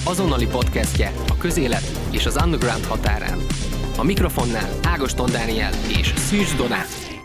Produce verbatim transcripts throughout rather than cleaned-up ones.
azonnali podcastje a közélet és az underground határán. A mikrofonnál Ágoston Dániel és Szűcs Donát.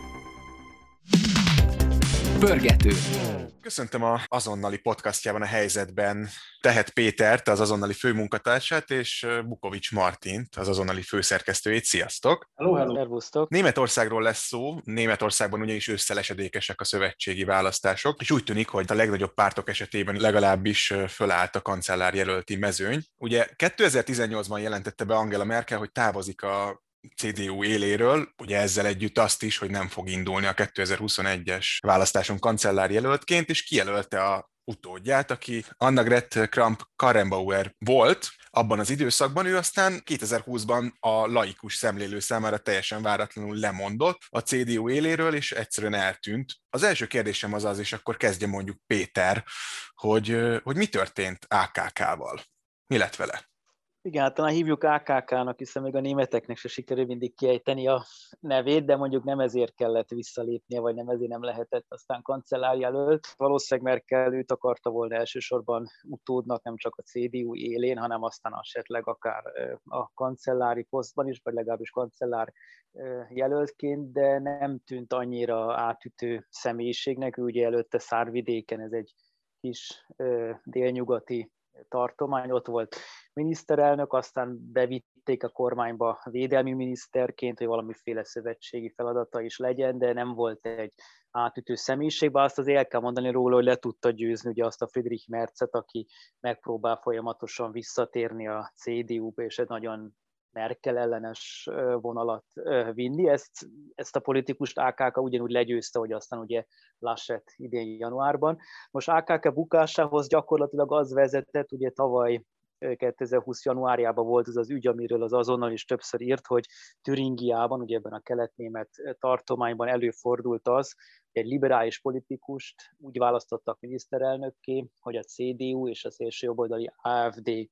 Pörgető. Köszöntöm az azonnali podcastjában a helyzetben Tehet Pétert, az azonnali főmunkatársát, és Bukovics Martint, az azonnali főszerkesztőjét. Sziasztok! Hello, hello! Szervusztok! Németországról lesz szó, Németországban ugyanis összelesedékesek a szövetségi választások, és úgy tűnik, hogy a legnagyobb pártok esetében legalábbis fölállt a kancellárjelölti mezőny. Ugye kétezer-tizennyolcban jelentette be Angela Merkel, hogy távozik a cé dé u éléről, ugye ezzel együtt azt is, hogy nem fog indulni a kétezer-huszonegyes választáson kancellárjelöltként, és kijelölte a utódját, aki Annegret Kramp-Karrenbauer volt abban az időszakban. Ő aztán kétezer-húszban a laikus szemlélő számára teljesen váratlanul lemondott a cé dé u éléről, és egyszerűen eltűnt. Az első kérdésem az az, és akkor kezdje mondjuk Péter, hogy, hogy mi történt á ká ká-val? Mi lett vele? Igen, hát talán hívjuk á ká ká-nak, hiszen még a németeknek se sikerül mindig kiejteni a nevét, de mondjuk nem ezért kellett visszalépnie, vagy nem ezért nem lehetett aztán kancellárjelölt. Valószínűleg Merkel őt akarta volna elsősorban utódnak, nem csak a cé dé u élén, hanem aztán esetleg akár a kancellári posztban is, vagy legalábbis kancellár jelöltként, de nem tűnt annyira átütő személyiségnek. Ő ugye előtte Szárvidéken, ez egy kis délnyugati tartomány, ott volt miniszterelnök, aztán bevitték a kormányba védelmi miniszterként, hogy valamiféle szövetségi feladata is legyen, de nem volt egy átütő személyiség, bár azt azért el kell mondani róla, hogy le tudta győzni ugye azt a Friedrich Merzet, aki megpróbál folyamatosan visszatérni a cé dé u-ba, és egy nagyon Merkel ellenes vonalat vinni. Ezt, ezt a politikust á ká ká ugyanúgy legyőzte, hogy aztán ugye Laschet idén januárban. Most á ká ká bukásához gyakorlatilag az vezetett, ugye tavaly kétezer-húsz januárjában volt ez az ügy, amiről az azonnal is többször írt, hogy Türingiában, ugye ebben a kelet-német tartományban előfordult az, hogy egy liberális politikust úgy választottak miniszterelnökké, hogy a cé dé u és a szélsőjobboldali á ef dé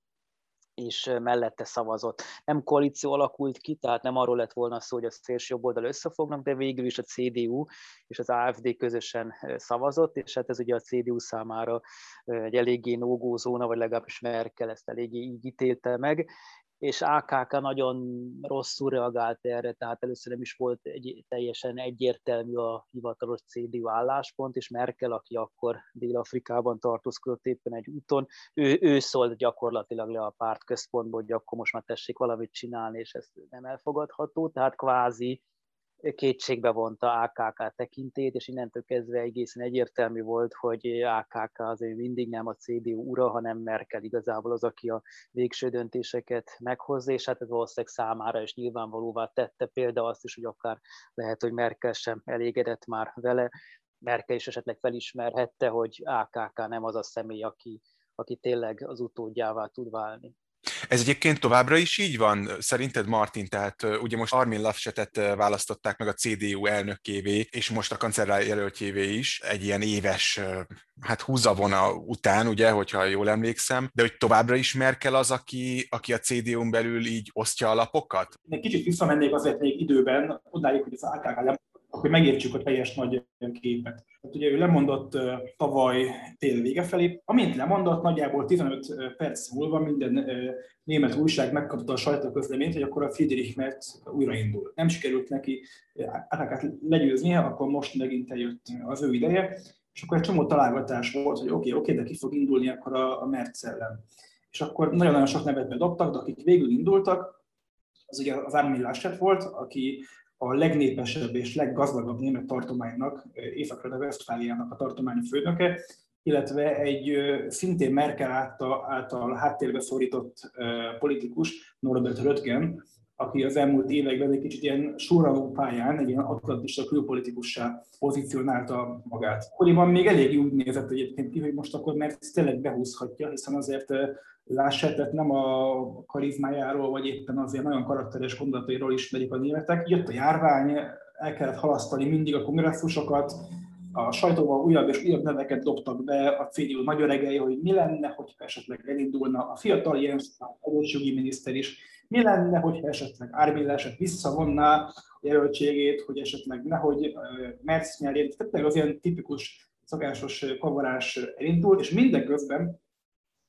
és mellette szavazott. Nem koalíció alakult ki, tehát nem arról lett volna szó, hogy a szélsőjobboldal összefognak, de végül is a cé dé u és az á ef dé közösen szavazott, és hát ez ugye a cé dé u számára egy eléggé no-go zóna, vagy legalábbis Merkel ezt eléggé így ítélte meg, és á ká ká nagyon rosszul reagált erre, tehát először nem is volt egy, teljesen egyértelmű a hivatalos cé dé u álláspont, és Merkel, aki akkor Dél-Afrikában tartózkodott éppen egy úton, ő, ő szólt gyakorlatilag le a párt központból, hogy akkor most már tessék valamit csinálni, és ez nem elfogadható, tehát kvázi kétségbe vonta á ká ká tekintélyét, és innentől kezdve egészen egyértelmű volt, hogy á ká ká azért mindig nem a cé dé u ura, hanem Merkel igazából az, aki a végső döntéseket meghozza, és hát ez valószínűleg számára is nyilvánvalóvá tette, például azt is, hogy akár lehet, hogy Merkel sem elégedett már vele, Merkel is esetleg felismerhette, hogy á ká ká nem az a személy, aki, aki tényleg az utódjává tud válni. Ez egyébként továbbra is így van? Szerinted, Martin, tehát ugye most Armin Laschetet választották meg a cé dé u elnökévé, és most a kancellár jelöltjévé is, egy ilyen éves hát húzavona után, ugye, hogyha jól emlékszem, de hogy továbbra is Merkel az, aki, aki a cé dé u-n belül így osztja a lapokat? Egy kicsit visszamennék azért még időben, odáig, hogy az á ká ká lemondott, akkor megértsük a teljes nagy képet. Hát ugye ő lemondott uh, tavaly tél vége felé. Amint lemondott, nagyjából tizenöt perc múlva minden uh, német újság megkapta a sajtóközleményt, hogy akkor a Friedrich Merz újraindul. Nem sikerült neki á ká kát legyőznie, akkor most megint eljött az ő ideje, és akkor egy csomó találgatás volt, hogy oké, okay, oké, okay, de ki fog indulni akkor a, a Merz ellen. És akkor nagyon-nagyon sok nevet bedobtak, de akik végül indultak, az ugye az Armin Laschet volt, aki a legnépesebb és leggazdagabb német tartománynak, Észak-Rajna-Vesztfáliának a tartományi főnöke, illetve egy szintén Merkel által, által háttérbe szorított politikus, Norbert Röttgen, aki az elmúlt években egy kicsit ilyen surranó pályán, egy ilyen atlantista külpolitikussá pozícionálta magát. Akkoriban még elég úgy nézett egyébként ki, hogy most akkor Merz tényleg behúzhatja, hiszen azért Laschetet nem a karizmájáról, vagy éppen azért nagyon karakteres gondolatairól ismerik a németek. Jött a járvány, el kellett halasztani mindig a kongresszusokat, a sajtóban újabb és újabb neveket dobtak be a cé dé u nagy öregei, hogy mi lenne, hogyha esetleg elindulna a fiatal Jens, a egészségügyi miniszter is, mi lenne, hogyha esetleg Armin Laschet visszavonná a jelöltségét, hogy esetleg nehogy Merz nyerjen. Tehát az ilyen tipikus szokásos kavarás elindult, és mindeközben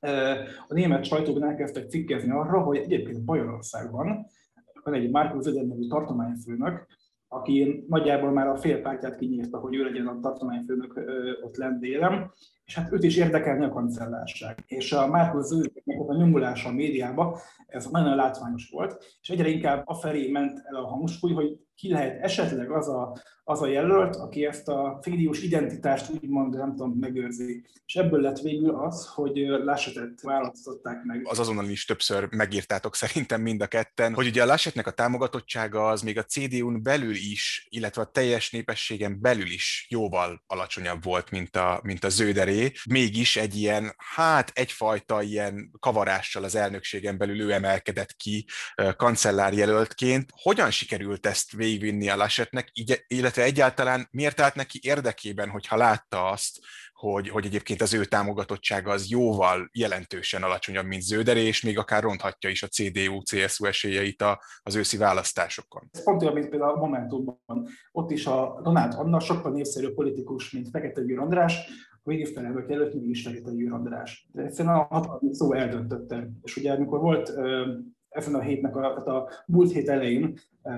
a német sajtóban elkezdtek cikkezni arra, hogy egyébként Bajorországban van egy Markus Söder nevű tartományfőnök, aki nagyjából már a fél pártját kinyírta, hogy ő legyen a tartományfőnök ott lent délen, és hát őt is érdekelni a kancellárság. És a Markus Södernek a nyomulása a médiában, ez nagyon látványos volt, és egyre inkább afelé ment el a hangsúly, hogy ki lehet esetleg az a, az a jelölt, aki ezt a cé dé u-s identitást úgymond, nem tudom, megőrzi. És ebből lett végül az, hogy Laschetet választották meg. Az azonnal is többször megírtátok szerintem mind a ketten, hogy ugye a Laschetnek a támogatottsága az még a cé dé u-n belül is, illetve a teljes népességen belül is jóval alacsonyabb volt, mint a, mint a Söderé. Mégis egy ilyen, hát egyfajta ilyen kavarással az elnökségen belül ő emelkedett ki kancellárjelöltként. Hogyan sikerült ezt végigvinni a Laschetnek, illetve egyáltalán miért állt neki érdekében, hogyha látta azt, hogy, hogy egyébként az ő támogatottsága az jóval jelentősen alacsonyabb, mint Söderé, és még akár ronthatja is a cé dé u cé es u esélyeit az őszi választásokon. Ez pont olyan, mint például a Momentumban. Ott is a Donát Anna sokkal népszerűbb politikus, mint Fekete Győr András, a miniszterelnök előtt mégis Fekete Győr András. De egyszerűen a hatalmi szó eldöntötte. És ugye amikor volt ezen a hétnek, a, a múlt hét elején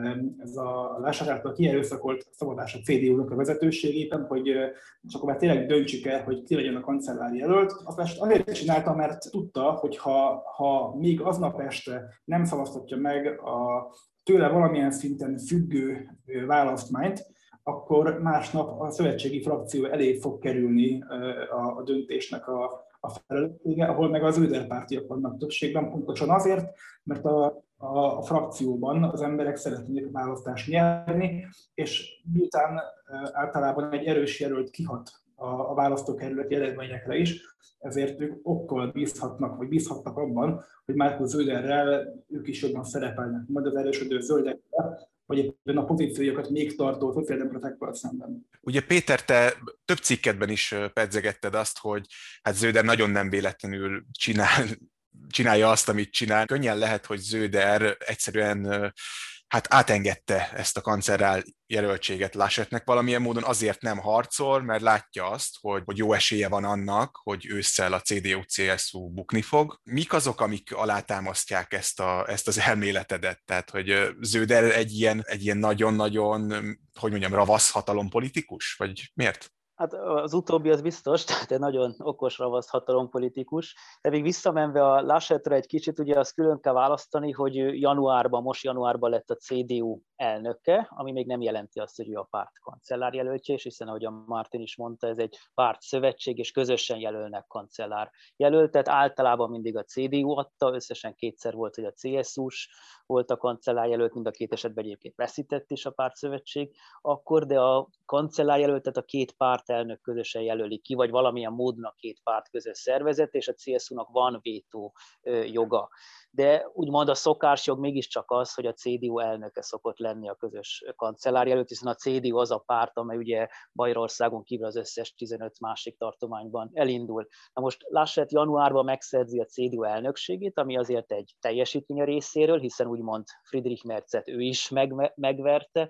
ez a Laschet által kierőszakolt szabadás a cé dé u-nak a vezetőségében, hogy csak akkor már tényleg döntsük el, hogy ki legyen a kancellár jelölt. Azt azért csinálta, mert tudta, hogy ha, ha még aznap este nem szavaztatja meg a tőle valamilyen szinten függő választmányt, akkor másnap a szövetségi frakció elé fog kerülni a, a döntésnek a a felelőssége, ahol meg az Söder pártiak vannak többségben, pontosan azért, mert a, a, a frakcióban az emberek szeretnék választást nyerni, és miután általában egy erős jelölt kihat a, a választókerületi eredményekre is, ezért ők okkal bízhatnak, vagy bízhatnak abban, hogy Markus Söderrel ők is jobban szerepelnek, majd az erősödő zöldekkel, vagy éppen a pozíciójukat még tartó szociáldemokratákkal szemben. Ugye Péter, te több cikketben is pedzegetted azt, hogy hát Söder nagyon nem véletlenül csinál, csinálja azt, amit csinál. Könnyen lehet, hogy Söder egyszerűen hát átengedte ezt a kancellár jelöltséget Laschetnek, valamilyen módon azért nem harcol, mert látja azt, hogy, hogy jó esélye van annak, hogy ősszel a cé dé u cé es u bukni fog. Mik azok, amik alátámasztják ezt, a, ezt az elméletedet? Tehát, hogy Söder egy ilyen, egy ilyen nagyon-nagyon, hogy mondjam, ravasz hatalompolitikus? Vagy miért? Hát az utóbbi az biztos, tehát egy nagyon okos ravasz hatalompolitikus. De még visszamenve a Laschetre egy kicsit, ugye azt külön kell választani, hogy januárban, most januárban lett a cé dé u elnöke, ami még nem jelenti azt, hogy ő a párt kancellárjelöltje, és hiszen, ahogy a Martin is mondta, ez egy párt szövetség, és közösen jelölnek kancellár jelöltet. Általában mindig a cé dé u adta, összesen kétszer volt, hogy a cé es u-s volt a kancellárjelölt, mind a két esetben egyébként veszített is a pártszövetség akkor, de a kancellárjelöltet a két pártelnök közösen jelöli ki, vagy valamilyen módon a két párt közös szervezet, és a cé es u-nak van vétó joga. De úgymond a szokásjog mégiscsak az, hogy a cé dé u elnöke szokott lenni a közös kancellárjelölt, hiszen a cé dé u az a párt, amely ugye Bajorországon kívül az összes tizenöt másik tartományban elindul. Na most Laschet januárban megszerzi a cé dé u elnökségét, ami azért egy teljesítmény a részéről, hiszen úgymond Friedrich Merzet ő is meg, megverte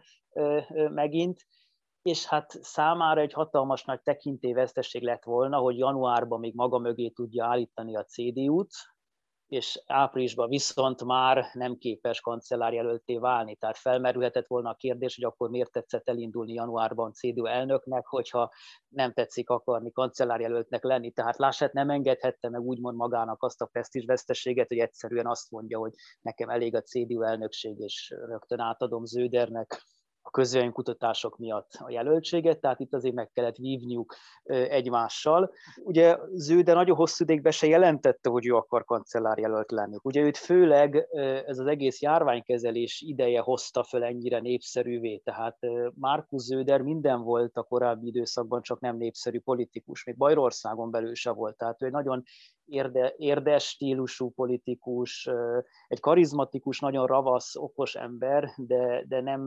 megint, és hát számára egy hatalmas nagy tekintélyveszteség lett volna, hogy januárban még maga mögé tudja állítani a cé dé u-t, és áprilisban viszont már nem képes kancellárjelöltté válni. Tehát felmerülhetett volna a kérdés, hogy akkor miért tetszett elindulni januárban cé dé u elnöknek, hogyha nem tetszik akarni kancellárjelöltnek lenni. Tehát Laschet nem engedhette meg úgymond magának azt a presztízsveszteséget, hogy egyszerűen azt mondja, hogy nekem elég a cé dé u elnökség, és rögtön átadom Södernek a közvéleménykutatások miatt a jelöltséget, tehát itt azért meg kellett vívniuk egymással. Ugye Söder nagyon hosszú ideig be se jelentette, hogy ő akar kancellárjelölt lenni. Ugye őt főleg ez az egész járványkezelés ideje hozta föl ennyire népszerűvé, tehát Markus Söder minden volt a korábbi időszakban, csak nem népszerű politikus, még Bajorországon belül se volt, tehát ő egy nagyon érde, érdes stílusú politikus, egy karizmatikus, nagyon ravasz, okos ember, de, de nem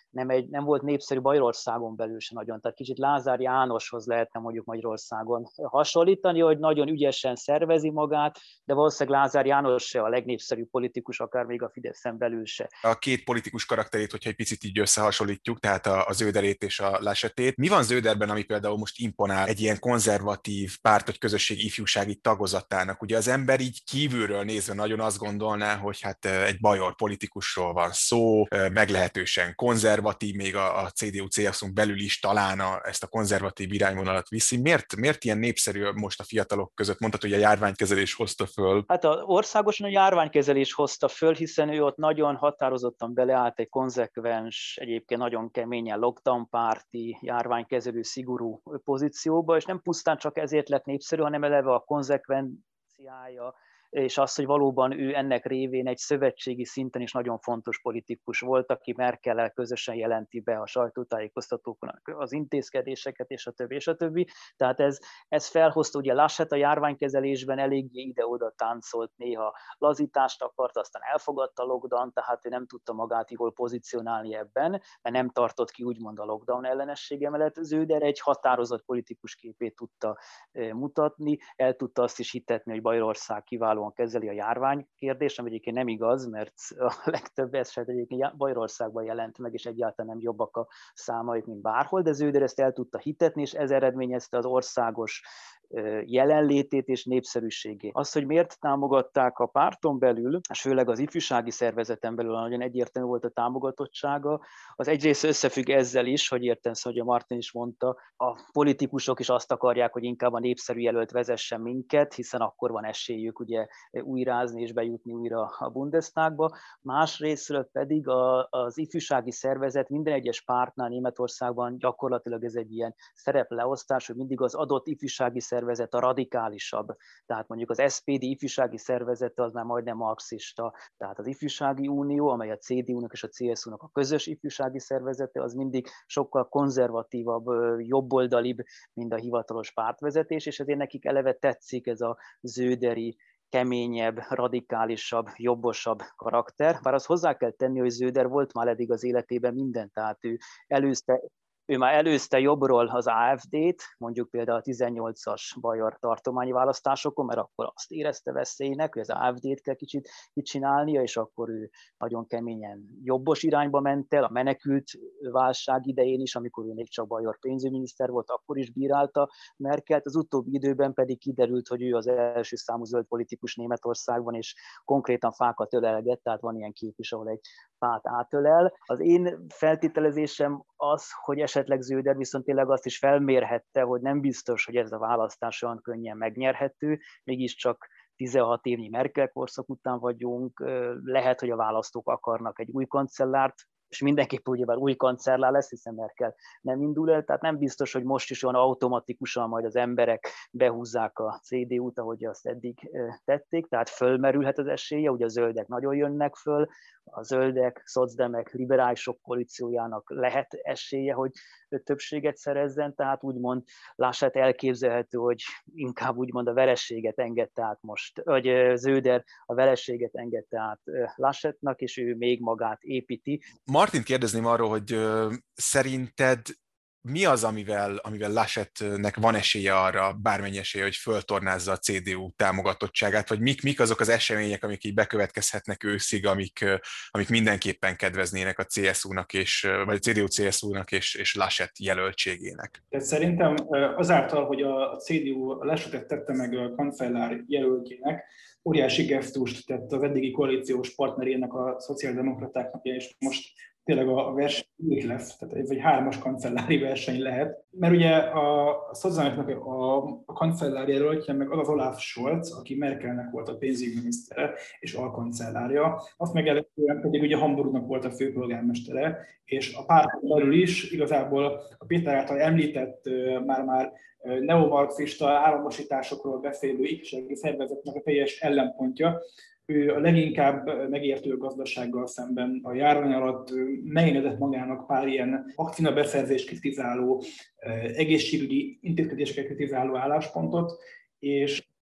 nem, egy, nem volt népszerű Magyarországon belül se nagyon. Tehát kicsit Lázár Jánoshoz lehetne mondjuk Magyarországon hasonlítani, hogy nagyon ügyesen szervezi magát, de valószínűleg Lázár János se a legnépszerűbb politikus, akár még a Fideszen belül se. A két politikus karakterét, hogyha egy picit így összehasonlítjuk, tehát a, a Zöderét és a Laschetét. Mi van Zöderben, ami például most imponál egy ilyen konzervatív párt vagy közösség ifjúsági tagozatának? Ugye az ember így kívülről nézve nagyon azt gondolná, hogy hát egy bajor politikusról van szó, meglehetősen konzervatív, még a, a cé dé u cé es u-n belül is talán a, ezt a konzervatív irányvonalat viszi. Miért, miért ilyen népszerű most a fiatalok között? Mondtad, hogy a járványkezelés hozta föl. Hát a, országosan a járványkezelés hozta föl, hiszen ő ott nagyon határozottan beleállt egy konzekvens, egyébként nagyon keményen lockdown párti, járványkezelő, szigorú pozícióba, és nem pusztán csak ezért lett népszerű, hanem eleve a konzekvenciája, és az, hogy valóban ő ennek révén egy szövetségi szinten is nagyon fontos politikus volt, aki Merkellel közösen jelenti be a sajtótájékoztatókon az intézkedéseket, és a többi, és a többi. Tehát ez, ez felhozta, ugye Laschet a járványkezelésben eléggé ide-oda táncolt, néha lazítást akart, aztán elfogadta a lockdown, tehát ő nem tudta magát jól pozícionálni ebben, mert nem tartott ki úgymond a lockdown ellenessége mellett. Zöder egy határozott politikus képét tudta mutatni, el tudta azt is hitetni, hogy Bajorország kiváló kezeli a járvány kérdést, ami egyébként nem igaz, mert a legtöbb eset egyébként Bajorországban jelent meg, és egyáltalán nem jobbak a számaik, mint bárhol, de Zöder ezt el tudta hitetni, és ez eredményezte az országos jelenlétét és népszerűségét. Az, hogy miért támogatták a párton belül, és főleg az ifjúsági szervezeten belül nagyon egyértelmű volt a támogatottsága, az egyrészt összefügg ezzel is, hogy értensz, hogy a Martin is mondta, a politikusok is azt akarják, hogy inkább a népszerű jelölt vezessen minket, hiszen akkor van esélyük ugye újrázni és bejutni újra a Bundestagba. Másrészről pedig a, az ifjúsági szervezet minden egyes pártnál Németországban gyakorlatilag ez egy ilyen szerepleosztás, hogy mindig az adott ifjúsági szervezet a radikálisabb. Tehát mondjuk az es pé dé ifjúsági szervezete az már majdnem marxista. Tehát az Ifjúsági Unió, amely a cé dé u-nak és a cé es u-nak a közös ifjúsági szervezete, az mindig sokkal konzervatívabb, jobboldalibb, mint a hivatalos pártvezetés, és ezért nekik eleve tetszik ez a zöderi, keményebb, radikálisabb, jobbosabb karakter. Bár azt hozzá kell tenni, hogy Zöder volt már eddig az életében minden, tehát ő előzte Ő már előzte jobbról az á ef dét, mondjuk például a tizennyolcas bajor tartományi választásokon, mert akkor azt érezte veszélynek, hogy az á ef dét kell kicsit csinálnia, és akkor ő nagyon keményen jobbos irányba ment el, a menekült válság idején is, amikor ő még csak bajor pénzügyminiszter volt, akkor is bírálta Merkelt, az utóbbi időben pedig kiderült, hogy ő az első számú zöld politikus Németországban, és konkrétan fákat ölelget, tehát van ilyen kép is, ahol egy fát átölel. Az én feltételezésem az, hogy esetleg Zöder viszont tényleg azt is felmérhette, hogy nem biztos, hogy ez a választás olyan könnyen megnyerhető, mégiscsak tizenhat évnyi Merkel korszak után vagyunk, lehet, hogy a választók akarnak egy új kancellárt, és mindenképpen ugyebár új kancellár lesz, hiszen Merkel nem indul el, tehát nem biztos, hogy most is olyan automatikusan majd az emberek behúzzák a cé dé u-t, ahogy azt eddig tették, tehát fölmerülhet az esélye, ugye a zöldek nagyon jönnek föl, a zöldek, szocdemek, liberálisok koalíciójának lehet esélye, hogy többséget szerezzen, tehát úgymond Laschet elképzelhető, hogy inkább úgymond a vereséget engedte át most, vagy Zöder a vereséget engedte át Laschetnak, és ő még magát építi. Martint kérdezném arról, hogy ö, szerinted mi az, amivel, amivel Laschetnek van esélye arra, bármennyi esélye, hogy föltornázza a cé dé u támogatottságát, vagy mik, mik azok az események, amik így bekövetkezhetnek őszig, amik, amik mindenképpen kedveznének a cé es u-nak, és, vagy a cé dé u-cé es u-nak és, és Laschet jelöltségének? Tehát szerintem azáltal, hogy a cé dé u a Laschetet tette meg a kancellár jelöltjének, óriási gesztust tett az eddigi koalíciós partnerének, a szociáldemokratáknak, és most tényleg a verseny így lesz, tehát ez egy hármas kancellári verseny lehet. Mert ugye a szociáldemokratáknak a, a kancellár jelöltje meg az az Olaf Scholz, aki Merkelnek volt a pénzügyminisztere és alkancellárja, azt megelőzően pedig ugye Hamburgnak volt a főpolgármestere, és a párton belül is igazából a Péter által említett már-már neomarxista államosításokról beszélő ifjúsági szervezetnek a teljes ellenpontja. Ő a leginkább megértő gazdasággal szemben a járvány alatt megengedett magának pár ilyen vakcinabeszerzést kritizáló, egészségügyi intézkedéseket kritizáló álláspontot, és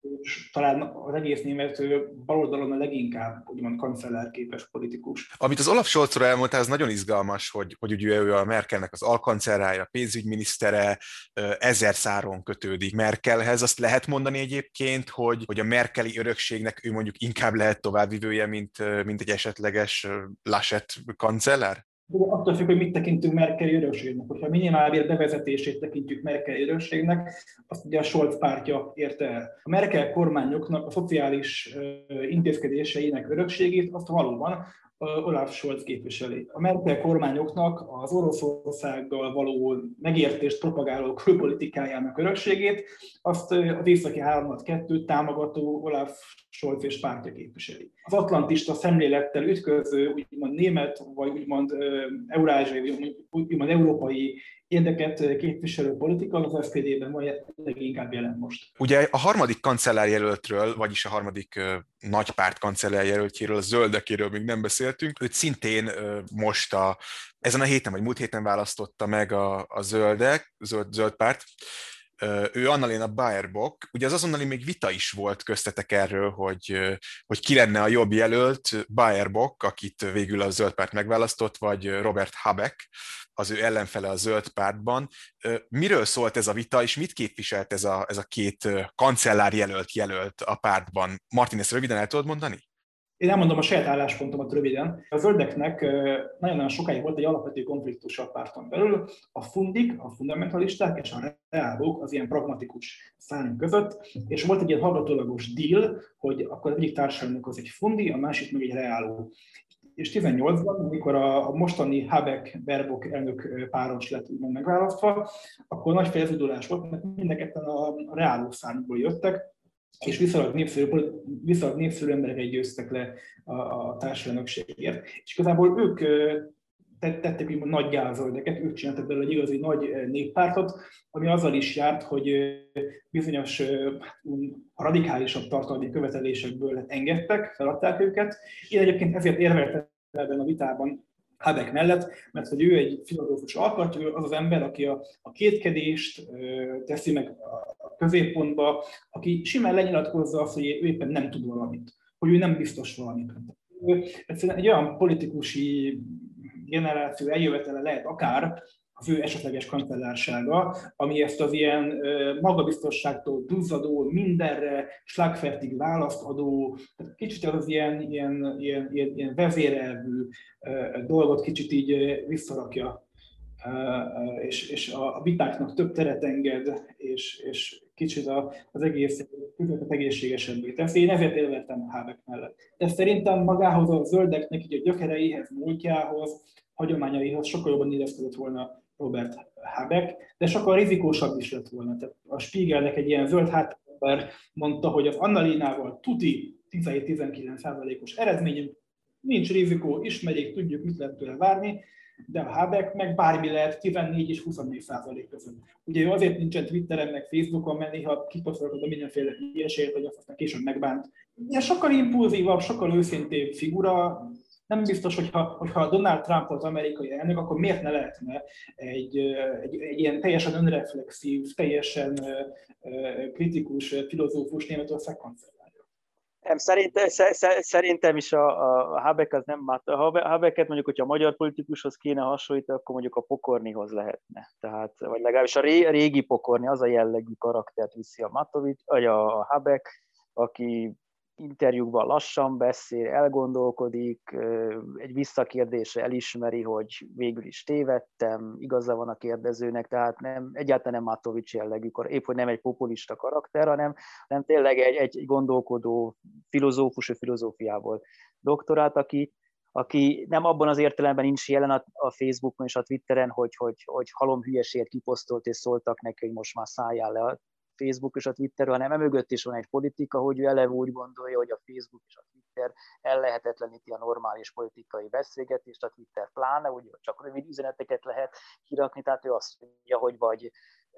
és talán az egész német baloldalon a leginkább úgymond kancellárképes politikus. Amit az Olaf Scholzról elmondta, ez nagyon izgalmas, hogy, hogy ugye ő a Merkelnek az alkancellárja, pénzügyminisztere, ezer száron kötődik Merkelhez. Azt lehet mondani egyébként, hogy, hogy a merkeli örökségnek ő mondjuk inkább lehet továbbvivője, mint, mint egy esetleges Laschet kancellár? De attól függ, hogy mit tekintünk Merkeli örökségnek. Hogyha a minimálbér bevezetését tekintjük Merkeli örökségnek, azt ugye a Scholz pártja érte el. A Merkel kormányoknak a szociális intézkedéseinek örökségét azt valóban Olaf Scholz képviseli. A Merkel kormányoknak az Oroszországgal való megértést propagáló külpolitikájának örökségét azt az északi áramlat kettőt támogató Olaf Scholz és pártja képviseli. Az atlantista szemlélettel ütköző, úgymond német, vagy úgymond eurázsiai, úgymond európai érdeket képviselő politika az es zé pé dében van leginkább jelen most. Ugye a harmadik kancellárjelöltről, vagyis a harmadik uh, nagypárt kancellárjelöltjéről, a zöldekéről még nem beszéltünk. Őt szintén uh, most a, ezen a héten, vagy múlt héten választotta meg a, a zöldek, zöld, zöld párt. Uh, ő Annalena Baerbock. Ugye az azonnali még vita is volt köztetek erről, hogy, uh, hogy ki lenne a jobb jelölt, Baerbock, akit végül a zöld párt megválasztott, vagy Robert Habeck, az ő ellenfele a zöld pártban. Miről szólt ez a vita, és mit képviselt ez a, ez a két kancellárjelölt jelölt a pártban? Martin, ezt röviden el tudod mondani? Én elmondom a saját álláspontomat röviden. A zöldeknek nagyon-nagyon sokáig volt egy alapvető konfliktus a párton belül. A fundik, a fundamentalisták és a reálók az ilyen pragmatikus szárny között, és volt egy ilyen hallgatólagos deal, hogy akkor az egyik társadalomnak az egy fundi, a másik meg egy reáló. És tizennyolcban, amikor a mostani Habeck-Baerbock elnök páros lett úgymond megválasztva, akkor nagy felzúdulás volt, mert mindenketten a reáló szárnyból jöttek, és viszonylag népszerű, viszonylag népszerű embereket győztek le a, a társadalmökségért. És igazából ők tettek úgymond nagy gázöldeket, ők csináltak belőle egy igazi nagy néppártot, ami azzal is járt, hogy bizonyos radikálisabb tartalmi követelésekből engedtek, feladták őket. Én egyébként ezért érveltem ebben a vitában Habeck mellett, mert hogy ő egy filozófus alkotó, az az ember, aki a, a kétkedést teszi meg a középpontba, aki simán lenyilatkozza azt, hogy ő éppen nem tud valamit, hogy ő nem biztos valamit. Egyszerűen egy olyan politikusi generáció eljövetele lehet akár az ő esetleges kancellársága, ami ezt az ilyen magabiztosságtól duzzadó, mindenre slagfertig választ adó, kicsit az, az ilyen, ilyen, ilyen, ilyen, ilyen vezérelvű dolgot kicsit így visszarakja, és, és a vitáknak több teret enged, és, és kicsit az egész közöttet egészségesebbé teszi. Én ezért élveztem a Habeck mellett. De szerintem magához a zöldeknek, így a gyökereihez, múltjához, hagyományaihoz sokkal jobban illeszkedett volna Robert Habeck, de sokkal rizikósabb is lett volna. Tehát a Spiegelnek egy ilyen zöld háttérember mondta, hogy az Annalénával tuti tizenhét-tizenkilenc százalékos eredményünk, nincs rizikó, ismerjék, tudjuk, mit lehet tőle várni, de a Habeck meg bármi lehet tizennégy és huszonnégy százalék között. Ugye ő azért nincsen Twitteren, meg Facebookon, mert néha kiposztolod a mindenféle hülyeséget, hogy azt aztán később megbánt. Ilyen sokkal impulzívabb, sokkal őszintébb figura. Nem biztos, hogyha, hogyha Donald Trump az amerikai elnök, akkor miért ne lehetne egy, egy, egy ilyen teljesen önreflexív, teljesen kritikus filozófus Németország kancellárja? Nem, szerintem, szerintem is a, a Habeck az nem, a Habecket mondjuk, hogyha a magyar politikushoz kéne hasonlítani, akkor mondjuk a Pokornihoz lehetne. Tehát, vagy legalábbis a régi Pokorni, az a jellegű karaktert viszi a Matovics, vagy a Habeck, aki interjúkban lassan beszél, elgondolkodik, egy visszakérdésre elismeri, hogy végül is tévedtem, igaza van a kérdezőnek, tehát nem, egyáltalán nem Matovics jellegű, épp hogy nem egy populista karakter, hanem, hanem tényleg egy, egy gondolkodó filozófus, filozófiából doktorált, aki, aki nem abban az értelemben nincs jelen a, a Facebookon és a Twitteren, hogy, hogy, hogy halom hülyeséget kiposztolt és szóltak neki, hogy most már szálljál le a Facebook és a Twitter, hanem emögött is van egy politika, hogy ő eleve úgy gondolja, hogy a Facebook és a Twitter ellehetetleníti a normális politikai beszélgetést, a Twitter pláne, úgy, hogy csak rövid üzeneteket lehet kirakni, tehát ő azt mondja, hogy vagy,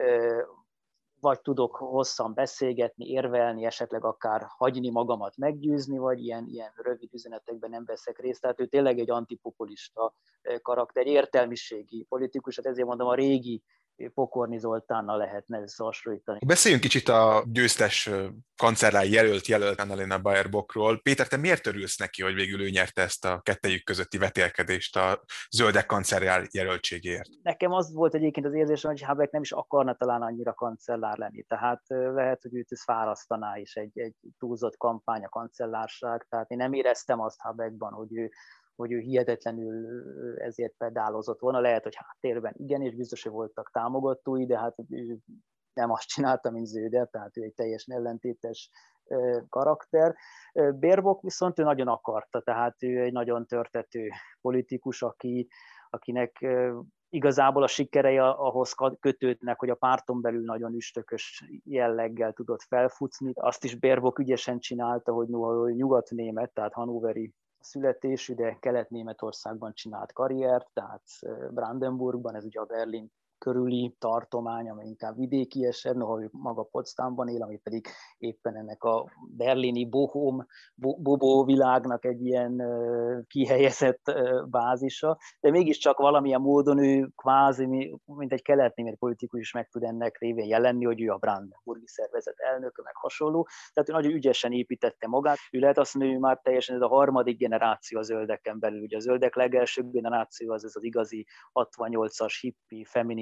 vagy tudok hosszan beszélgetni, érvelni, esetleg akár hagyni magamat meggyőzni, vagy ilyen, ilyen rövid üzenetekben nem veszek részt, tehát ő tényleg egy antipopulista karakter, egy értelmiségi politikus, hát ezért mondom, a régi Pokorni Zoltánnal lehetne összehasonlítani. Beszéljünk kicsit a győztes kancellár jelölt jelölt Annalena Baerbockról. Péter, te miért örülsz neki, hogy végül ő nyerte ezt a kettejük közötti vetélkedést a zöldek kancellár jelöltségéért? Nekem az volt egyébként az érzésem, hogy Habeck nem is akarna talán annyira kancellár lenni. Tehát lehet, hogy őt ez fárasztaná is egy, egy túlzott kampány a kancellárság. Tehát én nem éreztem azt Habeckban, hogy ő hogy ő hihetetlenül ezért pedálozott volna. Lehet, hogy háttérben igen, és biztos, hogy voltak támogatói, de hát ő nem azt csinálta, mint Zöde, tehát ő egy teljesen ellentétes karakter. Baerbock viszont ő nagyon akarta, tehát ő egy nagyon törtető politikus, aki, akinek igazából a sikerei ahhoz kötődnek, hogy a párton belül nagyon üstökös jelleggel tudott felfutni. Azt is Baerbock ügyesen csinálta, hogy noha nyugatnémet, tehát hannoveri születésű, de Kelet-Németországban csinált karriert, tehát Brandenburgban, ez ugye a Berlin körüli tartomány, amely inkább vidékiesebb, noha ő maga Potsdamban él, ami pedig éppen ennek a berlini bohóm, bobó világnak egy ilyen kihelyezett bázisa, de mégiscsak valamilyen módon ő kvázi, mint egy kelet-német politikus is meg tud ennek révén jelenni, hogy ő a Brandenburgi szervezet elnöke, meg hasonló, tehát ő nagyon ügyesen építette magát. Ő lehet azt mondani, hogy már teljesen ez a harmadik generáció a zöldeken belül. Ugye a zöldek legelső generáció az ez az igazi hatvannyolcas hippi, feminista,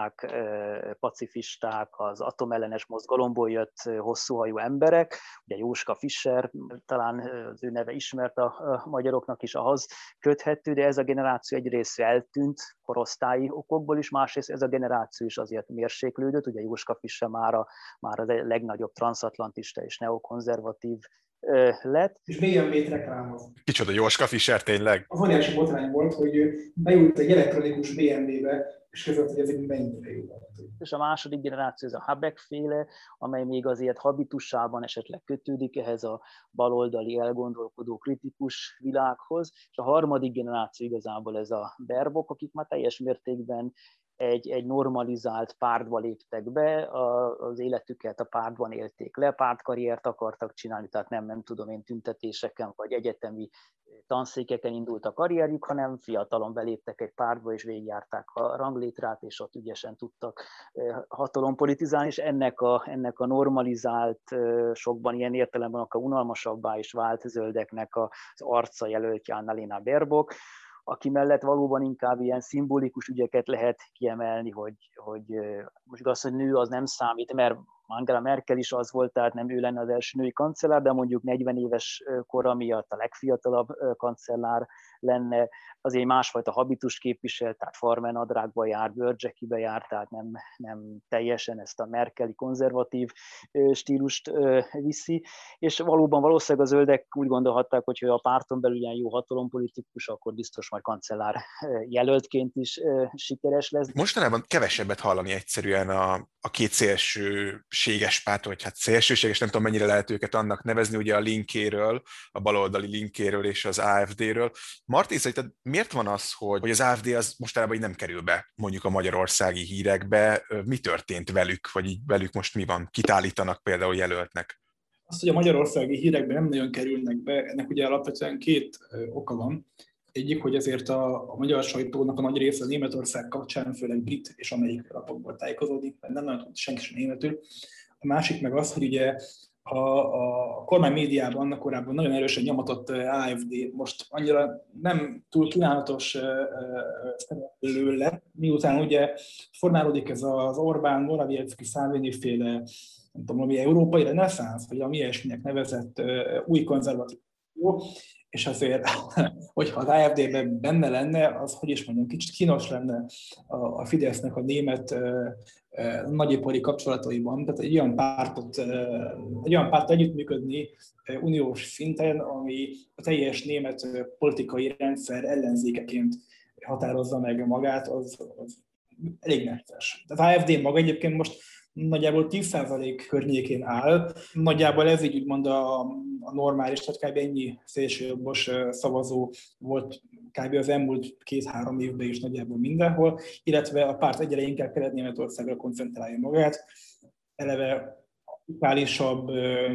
pacifisták, az atomellenes mozgalomból jött hosszúhajú emberek, ugye Jóska Fischer, talán az ő neve ismert a magyaroknak is, ahhoz köthető, de ez a generáció egyrészt eltűnt korosztályi okokból is, másrészt ez a generáció is azért mérséklődött, ugye Jóska Fischer már a, már a legnagyobb transatlantista és neokonzervatív lett. És bé em vé-t reklámoz. Kicsoda Jóska Fischer tényleg? Az óriási botrány volt, hogy beült egy elektronikus bé em vé-be, és között, hogy ez egy mennyire jó. És a második generáció ez a Habeck-féle, amely még azért habitusában esetleg kötődik ehhez a baloldali elgondolkodó kritikus világhoz, és a harmadik generáció igazából ez a Baerbock, akik már teljes mértékben egy, egy normalizált pártba léptek be, az életüket a pártban élték le, pártkarriert akartak csinálni, tehát nem, nem tudom én, tüntetéseken vagy egyetemi tanszékeken indult a karrierjük, hanem fiatalon beléptek egy pártba, és végigjárták a ranglétrát, és ott ügyesen tudtak hatalompolitizálni, és ennek a, ennek a normalizált, sokban ilyen értelemben akár unalmasabbá is vált zöldeknek az arca jelöltje Annalena Baerbock, aki mellett valóban inkább ilyen szimbolikus ügyeket lehet kiemelni, hogy, hogy most az, hogy nő, az nem számít, mert Angela Merkel is az volt, tehát nem ő lenne az első női kancellár, de mondjuk negyven éves kora miatt a legfiatalabb kancellár lenne, azért másfajta habitust képvisel, tehát farmernadrágba jár, bőrcsekibe jár, tehát nem, nem teljesen ezt a merkeli konzervatív stílust viszi, és valóban valószínűleg a zöldek úgy gondolhatták, hogy ha a párton belül ilyen jó hatalompolitikus, akkor biztos majd kancellár jelöltként is sikeres lesz. Mostanában kevesebbet hallani egyszerűen a, a két szélsőséges párt, vagy hát szélsőséges, nem tudom mennyire lehet őket annak nevezni, ugye a linkéről, a baloldali linkéről és az á ef dé-ről. Martin, szerinted miért van az, hogy, hogy az á ef dé az mostanában így nem kerül be mondjuk a magyarországi hírekbe? Mi történt velük, vagy így velük most mi van? Kit állítanak például jelöltnek? Azt, hogy a magyarországi hírekben nem nagyon kerülnek be, ennek ugye alapvetően két oka van. Egyik, hogy ezért a, a magyar sajtónak a nagy része a Németország kapcsán, főleg brit és amerikai lapokból tájékozódik, mert nem nagyon tud senki sem németül. A másik meg az, hogy ugye a, a kormány médiában korábban nagyon erősen nyomatott á ef dé most annyira nem túl kívánatos szereplő lett, miután ugye formálódik ez az Orbán, Morawiecki, Salvini-féle, nem tudom, ami európai reneszánsz, vagy ami ilyesminek nevezett új konzervatív, és azért, hogyha az á ef dé-ben benne lenne, az, hogy is mondjam, kicsit kínos lenne a Fidesznek a német nagyipari kapcsolataiban. Tehát egy olyan pártot, egy olyan párt együttműködni uniós szinten, ami a teljes német politikai rendszer ellenzékeként határozza meg magát, az, az elég necces. Az á ef dé maga egyébként most nagyjából tíz százalék környékén áll. Nagyjából ez így úgymond a, a normális, tehát kb. Ennyi szélsőjobbos szavazó volt kb. Az elmúlt két-három évben is nagyjából mindenhol, illetve a párt egyre inkább Kelet-Németországra koncentrálja magát. Eleve radikálisabb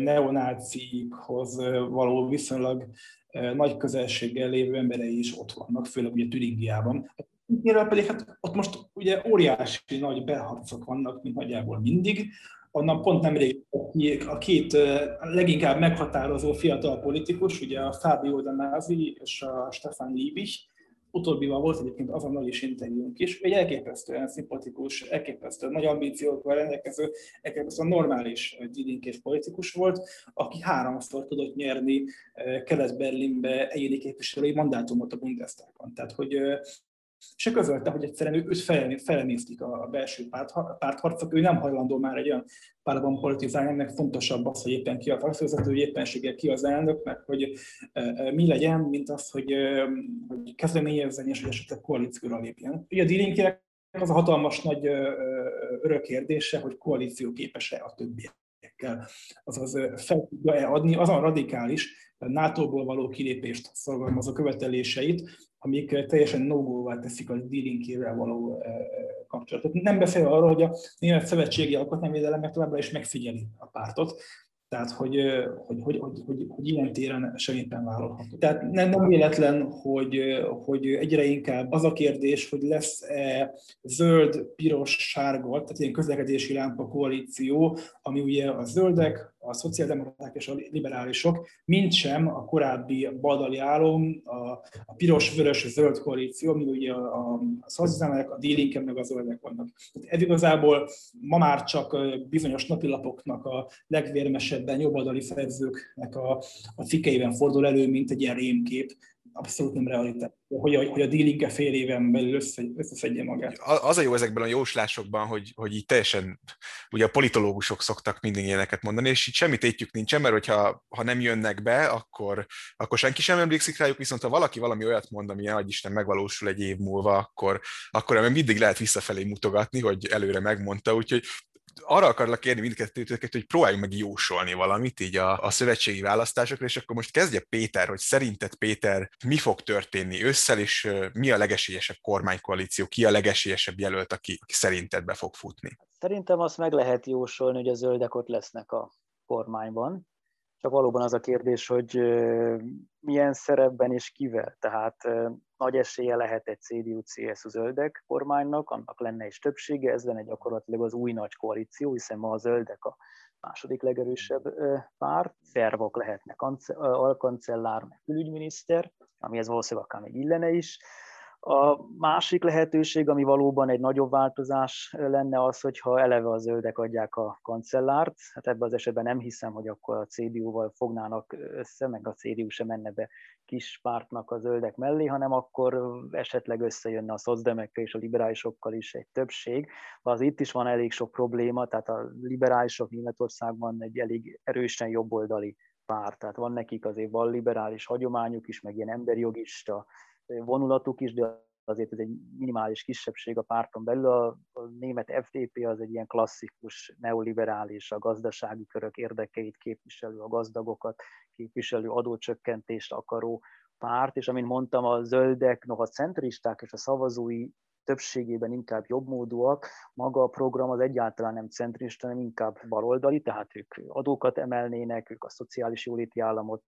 neonácikhoz való viszonylag nagy közelséggel lévő emberei is ott vannak, főleg ugye Türingiában. Nyilván pedig hát ott most ugye óriási nagy belharcok vannak, mint nagyjából mindig. Onnan pont nemrég a két leginkább meghatározó fiatal politikus, ugye a Fábio De Masi és a Stefan Liebig, utóbbival volt egyébként azonnal is interjúnk is, egy elképesztően szimpatikus, elképesztően nagy ambíciókkal rendelkező, elképesztően normális dilinkés politikus volt, aki háromszor tudott nyerni Kelet-Berlinbe egyéni képviselői mandátumot a Bundestagban. Tehát, hogy és közölte, hogy egyszerűen őt felemésztik a belső pártharcok, ő nem hajlandó már egy olyan pártban politizálni, ennek fontosabb az, hogy éppen ki a frakcióvezető, éppenséggel ki az elnök, meg hogy mi legyen, mint az, hogy, hogy kezdeményezzen és hogy esetleg koalícióra lépjen. Ugye a Dielinkének az a hatalmas nagy örök kérdése, hogy koalíció képes-e a többiekkel. Azaz fel tudja-e adni azon radikális nátóból való kilépést szorgalmazó követeléseit, amik teljesen no-go-vá teszik a Dielinkével való kapcsolatot. Nem beszél arról, hogy a Német Szövetségi Alkotmányvédelem továbbra is megfigyeli a pártot, tehát hogy, hogy, hogy, hogy, hogy, hogy ilyen téren semmiben vállalható. Tehát nem, nem véletlen, hogy, hogy egyre inkább az a kérdés, hogy lesz-e zöld, piros, sárga, tehát ilyen közlekedési lámpa koalíció, ami ugye a zöldek, a szociáldemokraták és a liberálisok, mint sem a korábbi baloldali álom, a, a piros-vörös-zöld koalíció, ami ugye a, a szociáldemokraták, a Die Linke meg a zöldek vannak. Ez igazából ma már csak bizonyos napilapoknak a legvérmesebben jobboldali szerzőknek a, a cikkeiben fordul elő, mint egy ilyen rémkép. Abszolút nem realitás, hogy a, hogy a Die Linke fél éven belül össze, összeszedje magát. Az a jó ezekben a jóslásokban, hogy, hogy így teljesen, ugye a politológusok szoktak mindig ilyeneket mondani, és így semmi tétjük nincsen, mert hogyha ha nem jönnek be, akkor, akkor senki sem emlékszik rájuk, viszont ha valaki valami olyat mond, ami nagy Isten megvalósul egy év múlva, akkor, akkor mindig lehet visszafelé mutogatni, hogy előre megmondta, úgyhogy arra akarlak kérni mindkettőtöket, hogy próbáljunk meg jósolni valamit így a, a szövetségi választásokra, és akkor most kezdje Péter, hogy szerinted Péter mi fog történni ősszel, és mi a legesélyesebb kormánykoalíció, ki a legesélyesebb jelölt, aki, aki szerinted be fog futni? Szerintem azt meg lehet jósolni, hogy a zöldek ott lesznek a kormányban. Csak valóban az a kérdés, hogy milyen szerepben és kivel. Tehát nagy esélye lehet egy cé dé u-cé es u zöldek kormánynak, annak lenne is többsége, ez lenne gyakorlatilag az új nagy koalíció, hiszen ma a zöldek a második legerősebb párt. Szervok lehetnek alkancellár, meg külügyminiszter, amihez valószínűleg akár még illene is. A másik lehetőség, ami valóban egy nagyobb változás lenne az, hogyha eleve a zöldek adják a kancellárt. Hát ebben az esetben nem hiszem, hogy akkor a cé dé u-val fognának össze, meg a cé dé u sem menne be kis pártnak a zöldek mellé, hanem akkor esetleg összejönne a szocdemekkel és a liberálisokkal is egy többség. Az itt is van elég sok probléma, tehát a liberálisok Németországban egy elég erősen jobboldali párt. Tehát van nekik azért van liberális hagyományuk is, meg ilyen emberjogista vonulatuk is, de azért ez egy minimális kisebbség a párton belül. A, a német ef dé pé az egy ilyen klasszikus, neoliberális, a gazdasági körök érdekeit képviselő, a gazdagokat képviselő, adócsökkentést akaró párt, és amint mondtam, a zöldek, noha centristák és a szavazói többségében inkább jobbmódúak, maga a program az egyáltalán nem centrista, hanem inkább baloldali, tehát ők adókat emelnének, ők a szociális jóléti államot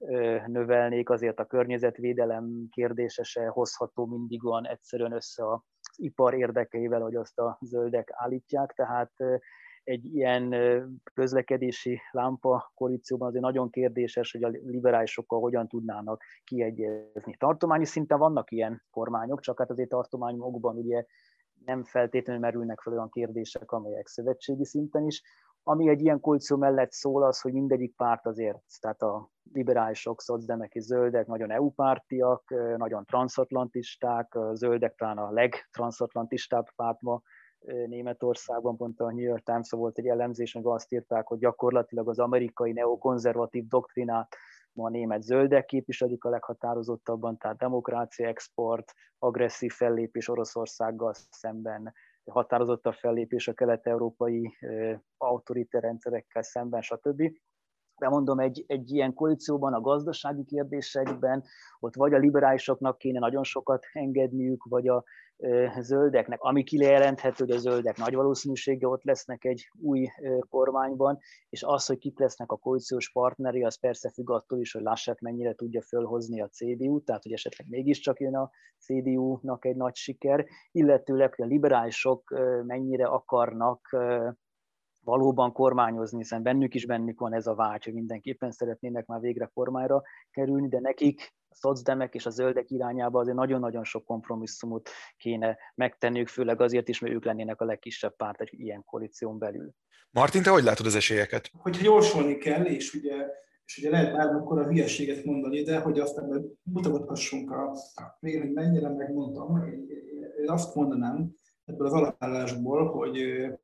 növelnék, azért a környezetvédelem kérdése se hozható mindig olyan egyszerűen össze az ipar érdekeivel, hogy azt a zöldek állítják, tehát egy ilyen közlekedési lámpa koalícióban azért nagyon kérdéses, hogy a liberálisokkal hogyan tudnának kiegyezni. Tartományi szinten vannak ilyen kormányok, csak hát azért tartományokban ugye nem feltétlenül merülnek fel olyan kérdések, amelyek szövetségi szinten is. Ami egy ilyen koalíció mellett szól, az, hogy mindegyik párt azért, tehát a liberálisok, szocdemek és zöldek nagyon é u-pártiak, nagyon transatlantisták, a zöldek talán a legtransatlantistább párt ma Németországban, pont a New York Times volt egy elemzés, amiben azt írták, hogy gyakorlatilag az amerikai neokonzervatív doktrinát ma a német zöldek képviselik a leghatározottabban, tehát demokrácia export, agresszív fellépés Oroszországgal szemben, határozottabb fellépés a kelet-európai autoriter rendszerekkel szemben, stb. de mondom, egy, egy ilyen koalícióban a gazdasági kérdésekben ott vagy a liberálisoknak kéne nagyon sokat engedniük, vagy a e, zöldeknek, ami kijelenthető, hogy a zöldek nagy valószínűséggel ott lesznek egy új e, kormányban, és az, hogy kik lesznek a koalíciós partneri, az persze függ attól is, hogy Laschet mennyire tudja fölhozni a cé dé út, tehát hogy esetleg mégiscsak jön a cé dé ú-nak egy nagy siker, illetőleg, hogy a liberálisok e, mennyire akarnak e, valóban kormányozni, hiszen bennük is bennük van ez a vágy, hogy mindenképpen szeretnének már végre kormányra kerülni, de nekik a szocdemek és a zöldek irányába azért nagyon-nagyon sok kompromisszumot kéne megtenniük, főleg azért is, mert ők lennének a legkisebb párt egy ilyen koalíción belül. Martin, te hogy látod az esélyeket? Hogyha jósolni kell, és ugye, és ugye lehet bármikor a hülyeséget mondani, de hogy aztán mutogathassunk a végén, hogy mennyire megmondtam, én azt mondanám ebből az alapállásból, hogy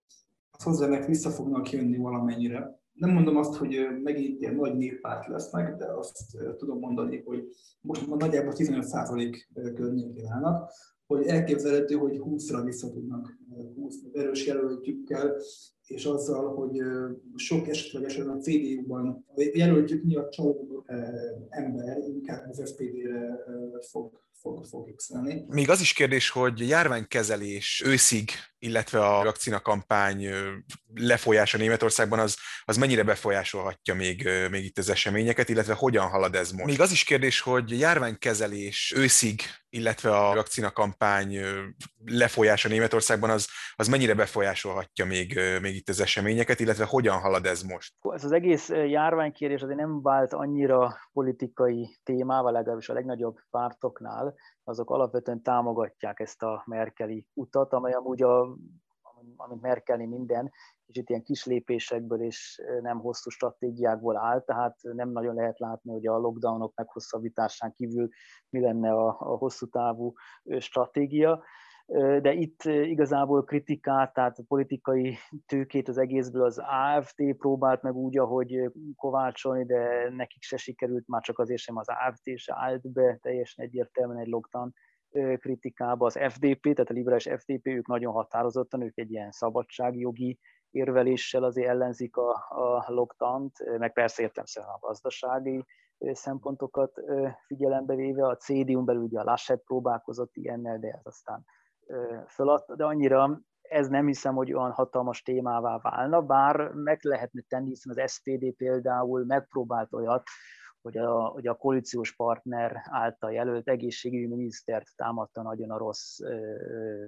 a szocdemek vissza fognak jönni valamennyire. Nem mondom azt, hogy megint ilyen nagy néppárt lesznek, de azt tudom mondani, hogy most nagyjából tizenöt százalék környékén állnak, hogy elképzelhető, hogy húszra vissza tudnak húzni erős jelöltjükkel, és azzal, hogy sok esetlegesen a cé dé ú-ban a jelöltjük miatt csalódó ember inkább az es zé pé dé-re fog, fog, fog x-elni. Még az is kérdés, hogy járványkezelés őszig, illetve a vakcinakampány lefolyása Németországban az, az mennyire befolyásolhatja még, még itt az eseményeket, illetve hogyan halad ez most? Még az is kérdés, hogy járványkezelés őszig, illetve a vakcinakampány lefolyása Németországban az, az mennyire befolyásolhatja még, még itt az eseményeket, illetve hogyan halad ez most? Ez az egész járványkérés azért nem vált annyira politikai témával, legalábbis a legnagyobb pártoknál, azok alapvetően támogatják ezt a merkeli utat, amely amúgy, a, amit merkelni minden, kicsit ilyen kis lépésekből és nem hosszú stratégiákból áll, tehát nem nagyon lehet látni, hogy a lockdownok meghosszabbításán kívül mi lenne a, a hosszú távú stratégia. De itt igazából kritikát, tehát politikai tőkét az egészből az á ef dé próbált meg úgy, ahogy kovácsolni, de nekik se sikerült, már csak azért sem az á ef dé se állt be teljesen egyértelműen egy lockdown kritikába. Az ef dé pé, tehát a liberális ef dé pé, ők nagyon határozottan, ők egy ilyen szabadságjogi érveléssel azért ellenzik a, a lockdownt, meg persze értelemszerűen a gazdasági szempontokat figyelembe véve. A cé dé ú-n belül ugye a Laschet próbálkozott ilyennel, de ez aztán föladta, de annyira ez nem hiszem, hogy olyan hatalmas témává válna, bár meg lehetne tenni, hiszen az es pé dé például megpróbált olyat, hogy a, hogy a koalíciós partner által jelölt egészségügyi minisztert támadta nagyon a rossz ö, ö,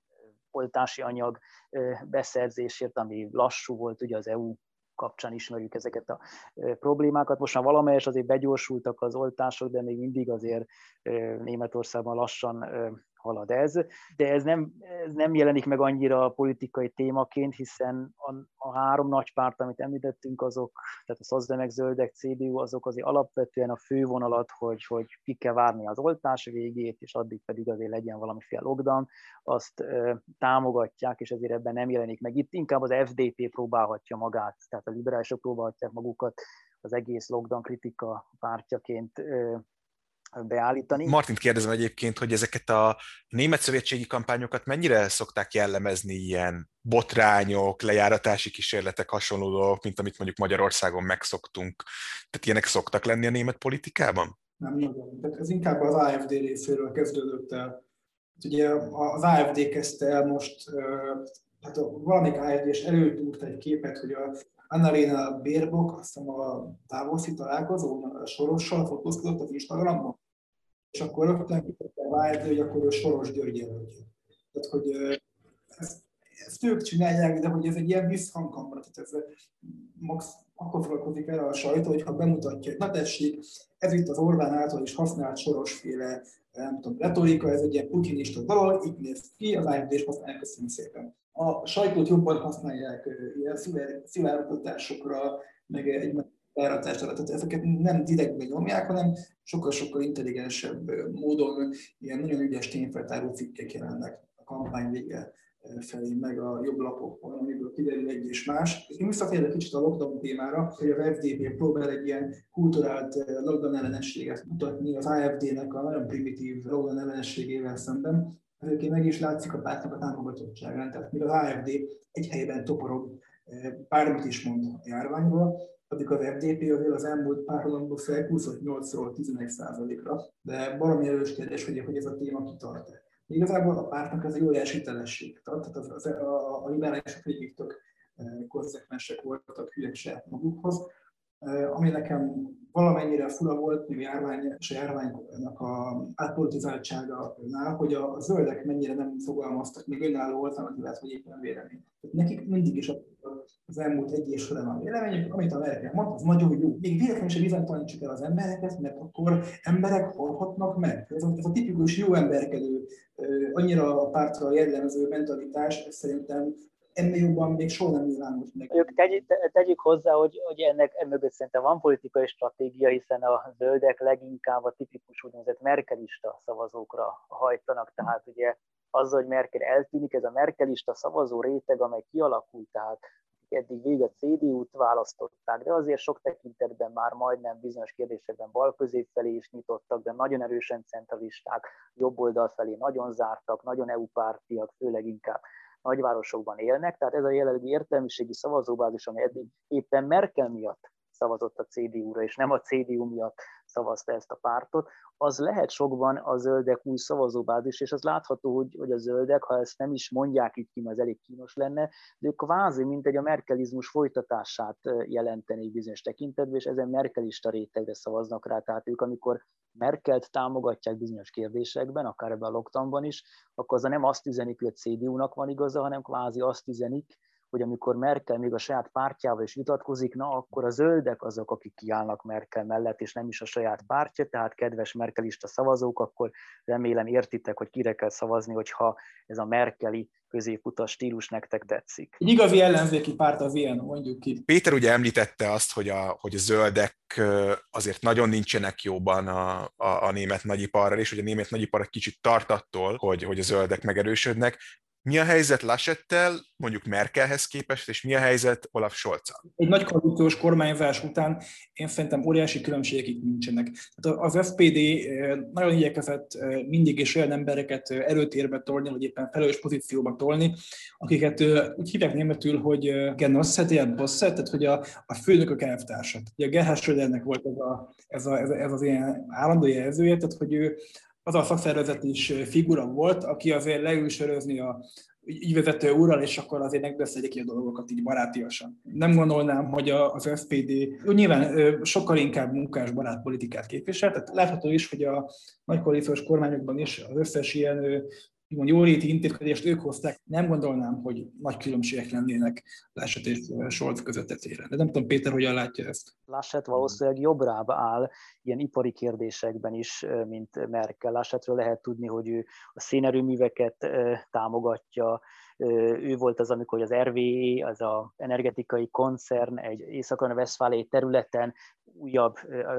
oltási anyag ö, beszerzésért, ami lassú volt, ugye az é u kapcsán ismerjük ezeket a ö, problémákat. Most már valamelyes azért begyorsultak az oltások, de még mindig azért ö, Németországban lassan ö, halad ez, de ez nem, ez nem jelenik meg annyira politikai témaként, hiszen a, a három nagy párt, amit említettünk, azok, tehát a szocdemek, zöldek, cé dé ú, azok azért alapvetően a fővonalat, hogy, hogy ki kell várni az oltás végét, és addig pedig azért legyen valamiféle lockdown, azt ö, támogatják, és ezért ebben nem jelenik meg. Itt inkább az ef dé pé próbálhatja magát, tehát a liberálisok próbálhatják magukat az egész lockdown kritika pártjaként ö, beállítani. Martint kérdezem egyébként, hogy ezeket a német szövetségi kampányokat mennyire szokták jellemezni ilyen botrányok, lejáratási kísérletek, hasonló dolgok, mint amit mondjuk Magyarországon megszoktunk. Tehát ilyenek szoktak lenni a német politikában? Nem nagyon. Tehát ez inkább az á ef dé részéről kezdődött el. Ugye az á ef dé kezdte el most, hát valamelyik á ef dé-s előtúrt egy képet, hogy a Annalena Baerbock, azt hiszem a Davoszi találkozón a Sorossal fotózkodott az Instagramon, és akkor rögtön kitette a á ef dé, hogy akkor ő Soros György jelöltje. Tehát, hogy ezt, ezt ők csinálják, de hogy ez egy ilyen visszhangkamra, tehát ez max akkor foglalkozik el a sajtó, hogyha bemutatja, hogy na tessék, ez itt az Orbán által is használt Sorosféle, nem tudom, retorika, ez egy ilyen putinista dolog, így néz ki, az á ef dé-s használják, köszönjük szépen. A sajtót jobban használják ilyen szivárogtatásokra, meg egy elratásra, tehát ezeket nem direktben nyomják, hanem sokkal-sokkal intelligensebb módon ilyen nagyon ügyes tényfeltáró cikkek jelennek a kampány vége felé, meg a jobb lapokon, amiből kiderül egy és más. Én visszatérek kicsit a lockdown témára, hogy az ef dé pé próbál egy ilyen kulturált lockdown ellenességet mutatni az á ef dé-nek a nagyon primitív lockdown ellenességével szemben. Ezért meg is látszik a pártnak a támogatottságán. Tehát míg az á ef dé egy helyben toporog, bármit is mond a járványról, addig az ef dé pé azért az elmúlt pár hónapban felkúszott nyolcról tizenegy százalékra, de valami erős kérdés, hogy, hogy ez a téma kitart. Igazából a pártnak ez egy óriási hitelesség. Tehát az, az, a, a liberálisok végig tök konzekvensek voltak, hülyek saját magukhoz. Ami nekem valamennyire fura volt, még a járvány, és a járványnak a átpolitizáltsága, hogy a, a zöldek mennyire nem fogalmaztak még önálló alternatívát, vagy éppen véleményt. Nekik mindig is az elmúlt egy év során a véleményük, amit a Merkel mondta, az nagyon jó. Még véletlenül sem bizonytalanítsuk el az embereket, mert akkor emberek halhatnak meg. Ez a, ez a tipikus jó emberkedő, annyira a pártra jellemző mentalitás, ez szerintem ennél jobban még soha nem nyilvánult meg. Tegy, tegyük hozzá, hogy, hogy ennek emögött szerintem van politikai stratégia, hiszen a zöldek leginkább a tipikus úgynevezett merkelista szavazókra hajtanak, tehát ugye azzal, hogy Merkel eltűnik, ez a merkelista szavazó réteg, amely kialakult, tehát eddig végig a cé dé út választották, de azért sok tekintetben már majdnem bizonyos kérdésekben bal-közép felé is nyitottak, de nagyon erősen centralisták, jobb oldal felé nagyon zártak, nagyon é u-pártiak, főleg inkább nagyvárosokban élnek, tehát ez a jelenlegi értelmiségi szavazóbázis, ami eddig éppen Merkel miatt szavazott a cé dé u-ra, és nem a cé dé u miatt szavazta ezt a pártot, az lehet sokban a zöldek új szavazóbázis, és az látható, hogy, hogy a zöldek, ha ezt nem is mondják így ki, mert ez elég kínos lenne, de ők kvázi, mint egy a merkelizmus folytatását jelentenék bizonyos tekintetben, és ezen merkelista rétegre szavaznak rá, tehát ők, amikor Merkelt támogatják bizonyos kérdésekben, akár ebben a lockdownban is, akkor az nem azt üzenik, hogy a cé dé u-nak van igaza, hanem kvázi azt üzenik, hogy amikor Merkel még a saját pártjával is vitatkozik, na akkor a zöldek azok, akik kiállnak Merkel mellett, és nem is a saját pártja, tehát kedves merkelista szavazók, akkor remélem értitek, hogy kire kell szavazni, hogyha ez a merkeli középutas stílus nektek tetszik. Egy igazi ellenzéki párt az ilyen, mondjuk ki. Péter ugye említette azt, hogy a, hogy a zöldek azért nagyon nincsenek jóban a, a, a német nagyiparral, és hogy a német nagyipar kicsit tart attól, hogy, hogy a zöldek megerősödnek. Mi a helyzet Laschettel, mondjuk Merkelhez képest, és mi a helyzet Olaf Scholzzal? Egy nagy koalíciós kormányzás után én szerintem óriási különbségek itt nincsenek. Tehát az ef pé dé nagyon igyekezett mindig is olyan embereket előtérbe tolni, vagy éppen felelős pozícióba tolni, akiket úgy hívják németül, hogy Genosszetien Bosset, tehát hogy a, a főnökök elvtársat. Ugye a Gerhard Schrödernek volt ez, a, ez, a, ez, ez az ilyen állandó jelzője, tehát hogy ő az a szakszervezetis figura volt, aki azért leül sörözni a ügyvezető úrral, és akkor azért megbeszéljék ki a dolgokat így barátiasan. Nem gondolnám, hogy az ef pé dé nyilván sokkal inkább munkásbarát politikát képvisel, tehát látható is, hogy a nagy koalíciós kormányokban is az összes ilyen jóléti intézkedést ők hozták. Nem gondolnám, hogy nagy különbségek lennének Laschet és Scholz között egyszerre. De nem tudom, Péter, hogyan látja ezt? Laschet valószínűleg jobbrába áll ilyen ipari kérdésekben is, mint Merkel. Laschetről lehet tudni, hogy ő a szénerőműveket támogatja. Ő volt az, amikor az er vé é, az az energetikai koncern egy észak-rajna-vesztfáliai területen újabb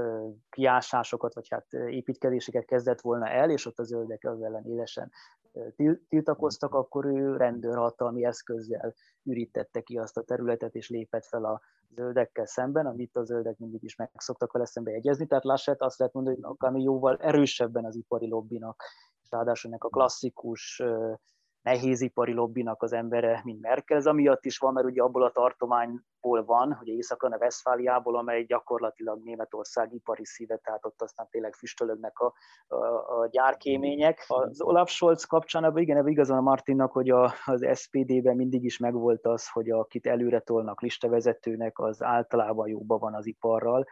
kiásásokat, vagy hát építkezéseket kezdett volna el, és ott a zöldek az ellen élesen tiltakoztak, akkor ő rendőrhatalmi eszközzel ürítette ki azt a területet, és lépett fel a zöldekkel szemben, amit a zöldek mindig is meg szoktak vele szembe jegyezni. Tehát Laschet azt lehet mondani, hogy akár jóval erősebben az ipari lobbinak, és ráadásul ennek a klasszikus nehézipari lobbinak az embere, mint Merkel. Ez amiatt is van, mert ugye abból a tartományból van, hogy Észak-Rajna-Vesztfáliából, amely gyakorlatilag Németország ipari szíve, tehát ott aztán tényleg füstölögnek a, a, a gyárkémények. Az Olaf Scholz kapcsán ebben igen, ebben igazán a Martinnak, hogy a, az es pé dében mindig is megvolt az, hogy akit előre tolnak listavezetőnek, az általában jóban van az iparral,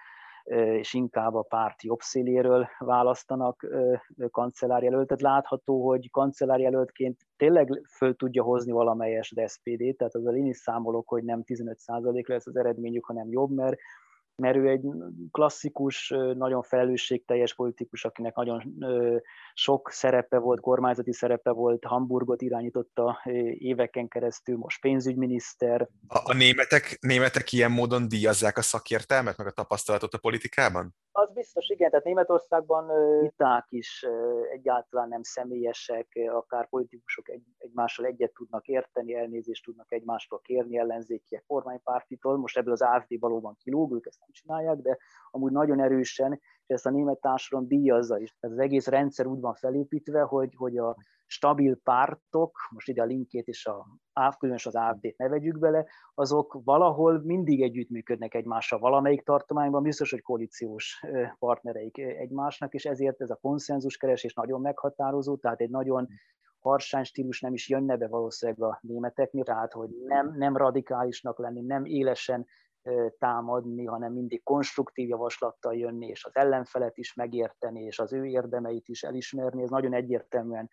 és inkább a párt jobb széléről választanak kancellárjelöltet. Látható, hogy kancellárjelöltként tényleg föl tudja hozni valamelyest es pé dét, tehát azzal én is számolok, hogy nem tizenöt százalék lesz az eredményük, hanem jobb, mert mert ő egy klasszikus, nagyon felelősségteljes politikus, akinek nagyon sok szerepe volt, kormányzati szerepe volt, Hamburgot irányította éveken keresztül, most pénzügyminiszter. A, a németek, németek ilyen módon díjazzák a szakértelmet, meg a tapasztalatot a politikában? Az biztos, igen, tehát Németországban viták is egyáltalán nem személyesek, akár politikusok egy, egymással egyet tudnak érteni, elnézést tudnak egymástól kérni, ellenzékiek kormánypártitól. Most ebből az á ef dé valóban kilóg, ők ezt nem csinálják, de amúgy nagyon erősen, és ezt a német társadalom díjazza is. Tehát az egész rendszer úgy van felépítve, hogy, hogy a stabil pártok, most ide a Linkét és a különös az á ef dét ne vegyük bele, azok valahol mindig együttműködnek egymással valamelyik tartományban, biztos, hogy koalíciós partnereik egymásnak, és ezért ez a konszenzuskeresés nagyon meghatározó, tehát egy nagyon harsány stílus nem is jönne be valószínűleg a németeknél, tehát hogy nem, nem radikálisnak lenni, nem élesen támadni, hanem mindig konstruktív javaslattal jönni, és az ellenfelet is megérteni, és az ő érdemeit is elismerni, ez nagyon egyértelműen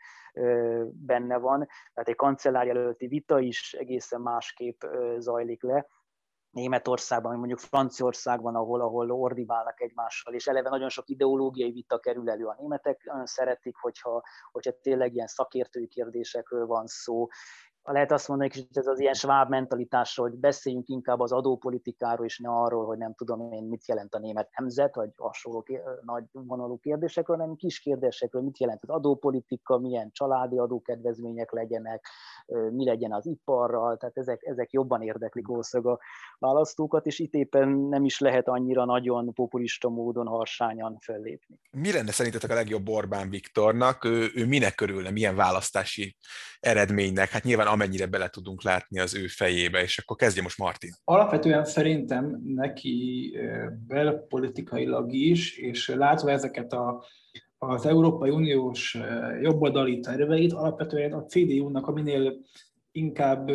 benne van. Tehát egy kancellárjelölti vita is egészen másképp zajlik le Németországban, vagy mondjuk Franciaországban, ahol, ahol ordibálnak egymással, és eleve nagyon sok ideológiai vita kerül elő. A németek nagyon szeretik, hogyha, hogyha tényleg ilyen szakértői kérdésekről van szó. Lehet azt mondani, hogy ez az ilyen sváb mentalitásról, hogy beszéljünk inkább az adópolitikáról, és ne arról, hogy nem tudom én, mit jelent a német nemzet, vagy hasonló nagy vonalú kérdésekről, hanem kis kérdésekről, mit jelent az adópolitika, milyen családi adókedvezmények legyenek, mi legyen az iparral, tehát ezek, ezek jobban érdeklik valószínűleg a választókat, és itt éppen nem is lehet annyira nagyon populista módon harsányan fellépni. Mi lenne szerintetek a legjobb Orbán Viktornak? Ő, ő minek örülne, milyen választási eredménynek? Hát nyilván amennyire bele tudunk látni az ő fejébe, és akkor kezdje most Martin. Alapvetően szerintem neki belpolitikailag is, és látva ezeket a, az Európai Uniós jobboldali terveit, alapvetően a cé dé u-nak a minél inkább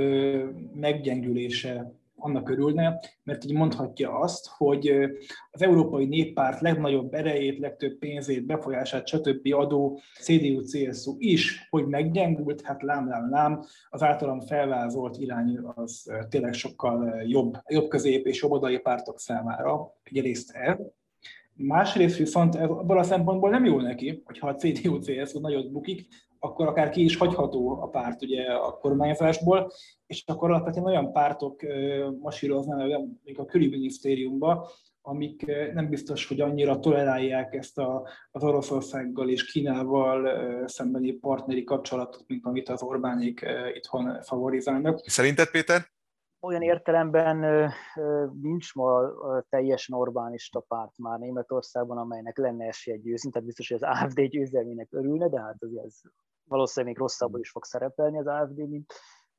meggyengülése annak örülne, mert így mondhatja azt, hogy az Európai Néppárt legnagyobb erejét, legtöbb pénzét, befolyását, stb. Adó cé dé u cé es u is, hogy meggyengült, hát lám, lám, lám, az általam felvázolt irány az tényleg sokkal jobb, jobb közép és jobboldali pártok számára, egyrészt el. Másrészt viszont abban a szempontból nem jó neki, hogyha a cé dé u cé es u nagyot bukik, akkor akár ki is hagyható a párt ugye a kormányzásból, és akkor alapvetően olyan pártok masíroznának, mint a külügyminisztériumban, amik nem biztos, hogy annyira tolerálják ezt a, az Oroszországgal és Kínával szembeni partneri kapcsolatot, mint amit az Orbánék itthon favorizálnak. Szerinted, Péter? Olyan értelemben nincs ma teljesen Orbánista párt már Németországban, amelynek lenne esélye győzni, tehát biztos, hogy az á ef dé győzelmének örülne, de hát azért ez valószínűleg még rosszabbul is fog szerepelni az á ef dé, mint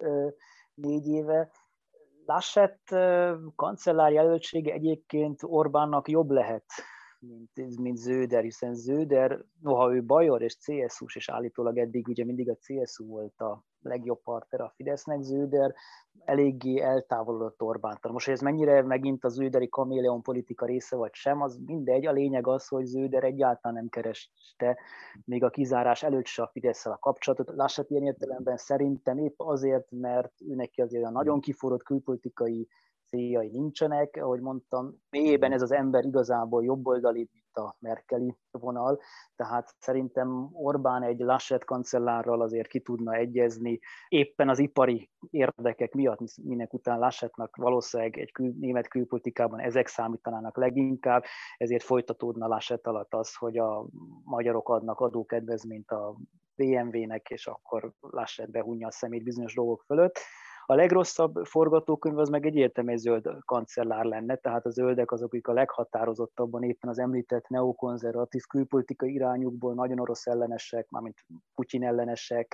négy éve. Laschet kancellár jelöltsége egyébként Orbánnak jobb lehet, mint, mint Söder, hiszen Söder, noha ő bajor és cé es u-s, és állítólag eddig ugye mindig a cé es u volt a legjobb partner a Fidesznek, Söder eléggé eltávolodott Orbántól. Most, hogy ez mennyire megint az Söderi kaméleon politika része vagy sem, az mindegy. A lényeg az, hogy Söder egyáltalán nem kereste még a kizárás előtt se a Fidesszel a kapcsolatot. Laschet ilyen értelemben szerintem épp azért, mert ő neki azért a nagyon kiforrott külpolitikai céljai nincsenek, ahogy mondtam, mélyében ez az ember igazából jobboldali, mint a merkeli vonal, tehát szerintem Orbán egy Laschet kancellárral azért ki tudna egyezni, éppen az ipari érdekek miatt, minek után Laschetnak valószínűleg egy kül, német külpolitikában ezek számítanának leginkább, ezért folytatódna Laschet alatt az, hogy a magyarok adnak adókedvezményt a bé em vé-nek, és akkor Laschet behunja a szemét bizonyos dolgok fölött. A legrosszabb forgatókönyv az meg egyértelműen zöld kancellár lenne, tehát a zöldek azok, akik a leghatározottabban éppen az említett neokonzervatív külpolitikai irányukból nagyon orosz ellenesek, mármint Putyin ellenesek,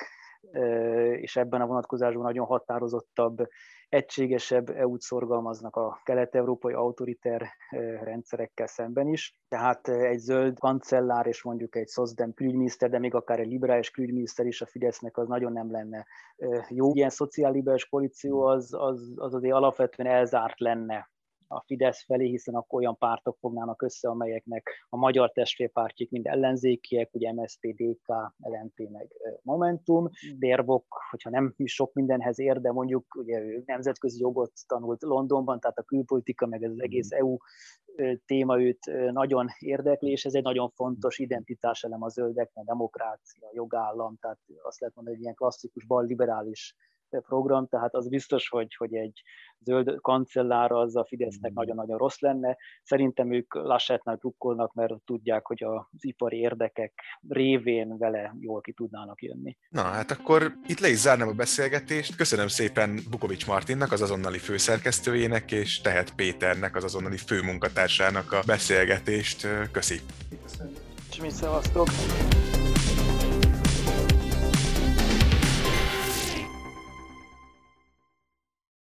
és ebben a vonatkozásban nagyon határozottabb, egységesebb é u-t szorgalmaznak a kelet-európai autoriter rendszerekkel szemben is. Tehát egy zöld kancellár és mondjuk egy szozdem külügyminiszter, de még akár egy liberális külügyminiszter is a Fidesznek az nagyon nem lenne jó. Ilyen szociálliberális koalíció az, az, az azért alapvetően elzárt lenne a Fidesz felé, hiszen akkor olyan pártok fognának össze, amelyeknek a magyar testvérpártjék mind ellenzékiek, ugye em es zé pé, dé ká, el en pé meg Momentum. Baerbock, hogyha nem is sok mindenhez ér, de mondjuk ugye ő nemzetközi jogot tanult Londonban, tehát a külpolitika meg ez az egész é u téma őt nagyon érdekli, és ez egy nagyon fontos identitáselem a zöldeknek, a demokrácia, a jogállam, tehát azt lehet mondani, hogy ilyen klasszikus bal-liberális program, tehát az biztos, hogy, hogy egy zöld kancellár az a Fidesznek nagyon-nagyon rossz lenne. Szerintem ők Laschetnek drukkolnak, mert tudják, hogy az ipari érdekek révén vele jól ki tudnának jönni. Na, hát akkor itt le is zárnám a beszélgetést. Köszönöm szépen Bukovics Martinnak, az azonnali főszerkesztőjének, és Tehet Péternek, az azonnali főmunkatársának a beszélgetést. Köszi! És mi szevasztok!